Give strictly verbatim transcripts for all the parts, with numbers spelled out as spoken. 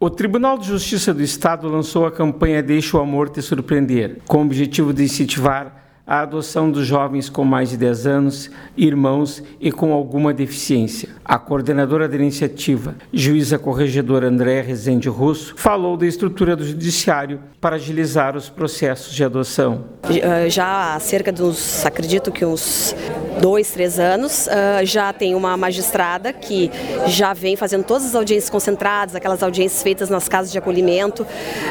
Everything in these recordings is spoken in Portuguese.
O Tribunal de Justiça do Estado lançou a campanha Deixa o Amor Te Surpreender, com o objetivo de incentivar a adoção dos jovens com mais de dez anos, irmãos e com alguma deficiência. A coordenadora da iniciativa, juíza corregedora Andréa Rezende Russo, falou da estrutura do judiciário para agilizar os processos de adoção. Já há cerca de uns, acredito que uns dois, três anos, já tem uma magistrada que já vem fazendo todas as audiências concentradas, aquelas audiências feitas nas casas de acolhimento.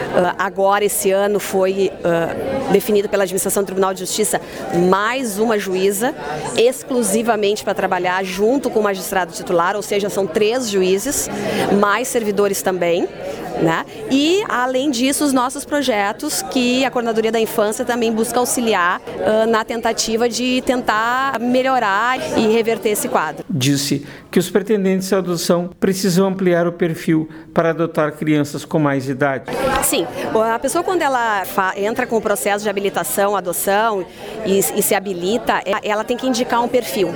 Agora, esse ano, foi definido pela Administração do Tribunal de Justiça mais uma juíza, exclusivamente para trabalhar junto com o magistrado titular, ou seja, são três juízes, mais servidores também, né? E, além disso, os nossos projetos que a Coordenadoria da Infância também busca auxiliar uh, na tentativa de tentar melhorar e reverter esse quadro. Disse que os pretendentes à adoção precisam ampliar o perfil para adotar crianças com mais idade. Sim, a pessoa quando ela entra com o processo de habilitação, adoção e, e se habilita, ela tem que indicar um perfil.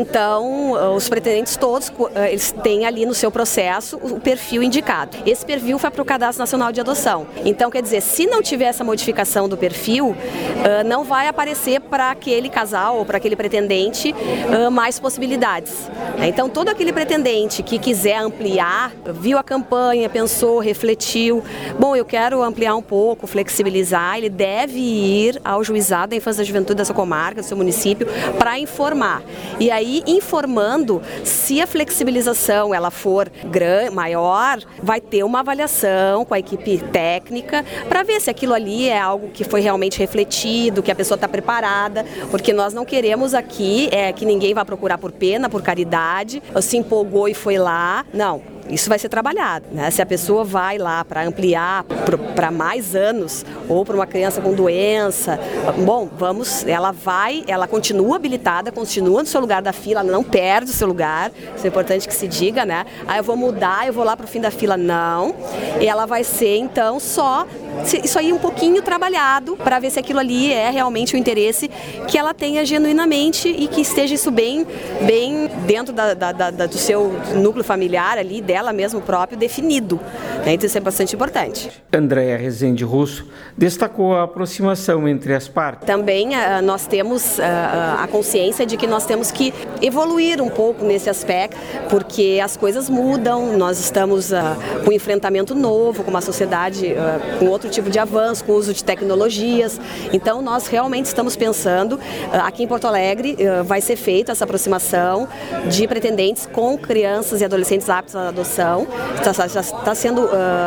Então, os pretendentes todos, eles têm ali no seu processo o perfil indicado. Esse perfil foi para o Cadastro Nacional de Adoção. Então, quer dizer, se não tiver essa modificação do perfil, não vai aparecer para aquele casal ou para aquele pretendente mais possibilidades. Então, todo aquele pretendente que quiser ampliar, viu a campanha, pensou, refletiu, bom, eu quero ampliar um pouco, flexibilizar, ele deve ir ao juizado da infância e da juventude da sua comarca, do seu município, para informar. E aí, informando, se a flexibilização ela for grande, maior, vai ter uma avaliação com a equipe técnica para ver se aquilo ali é algo que foi realmente refletido, que a pessoa está preparada, porque nós não queremos aqui é, que ninguém vá procurar por pena, por caridade, se empolgou e foi lá, não. Isso vai ser trabalhado, né? Se a pessoa vai lá para ampliar para mais anos ou para uma criança com doença, bom, vamos, ela vai, ela continua habilitada, continua no seu lugar da fila, ela não perde o seu lugar, isso é importante que se diga, né? Aí eu vou mudar, eu vou lá para o fim da fila, não. E ela vai ser, então, só isso aí um pouquinho trabalhado para ver se aquilo ali é realmente o interesse que ela tenha genuinamente e que esteja isso bem, bem dentro da, da, da, do seu núcleo familiar ali, dela mesmo próprio, definido. Então isso é bastante importante. Andréa Rezende Russo destacou a aproximação entre as partes. Também uh, nós temos uh, a consciência de que nós temos que evoluir um pouco nesse aspecto, porque as coisas mudam, nós estamos uh, com um enfrentamento novo, com uma sociedade uh, com outro tipo de avanço, com o uso de tecnologias. Então, nós realmente estamos pensando, aqui em Porto Alegre, vai ser feita essa aproximação de pretendentes com crianças e adolescentes aptos à adoção. Já, já está sendo uh,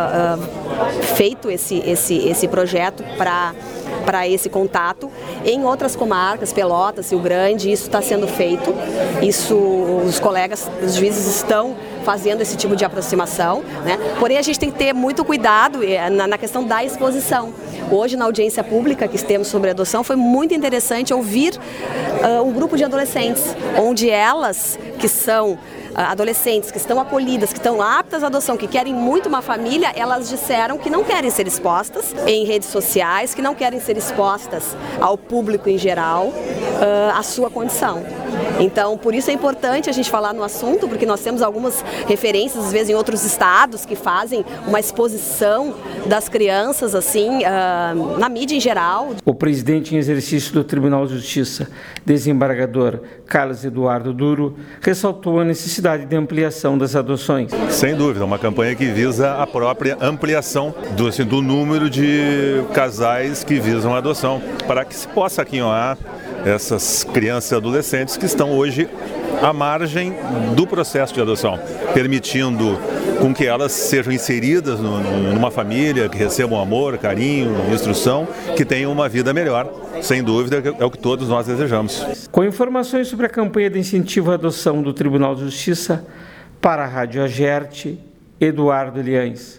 uh, feito esse, esse, esse projeto para para esse contato. Em outras comarcas, Pelotas, Rio Grande, isso está sendo feito. Isso, os colegas, os juízes estão fazendo esse tipo de aproximação, né? Porém, a gente tem que ter muito cuidado na, na questão da exposição. Hoje, na audiência pública que temos sobre adoção, foi muito interessante ouvir uh, um grupo de adolescentes, onde elas, que são adolescentes que estão acolhidas, que estão aptas à adoção, que querem muito uma família, elas disseram que não querem ser expostas em redes sociais, que não querem ser expostas ao público em geral, uh, à sua condição. Então, por isso é importante a gente falar no assunto, porque nós temos algumas referências, às vezes, em outros estados que fazem uma exposição das crianças, assim, uh, na mídia em geral. O presidente em exercício do Tribunal de Justiça, desembargador Carlos Eduardo Duro, ressaltou a necessidade de ampliação das adoções. Sem dúvida, uma campanha que visa a própria ampliação do, assim, do número de casais que visam a adoção, para que se possa aquinhoar essas crianças e adolescentes que estão hoje à margem do processo de adoção, permitindo com que elas sejam inseridas no, numa família, que recebam amor, carinho, instrução, que tenham uma vida melhor. Sem dúvida, é o que todos nós desejamos. Com informações sobre a campanha de incentivo à adoção do Tribunal de Justiça, para a Rádio Agerte, Eduardo Liães.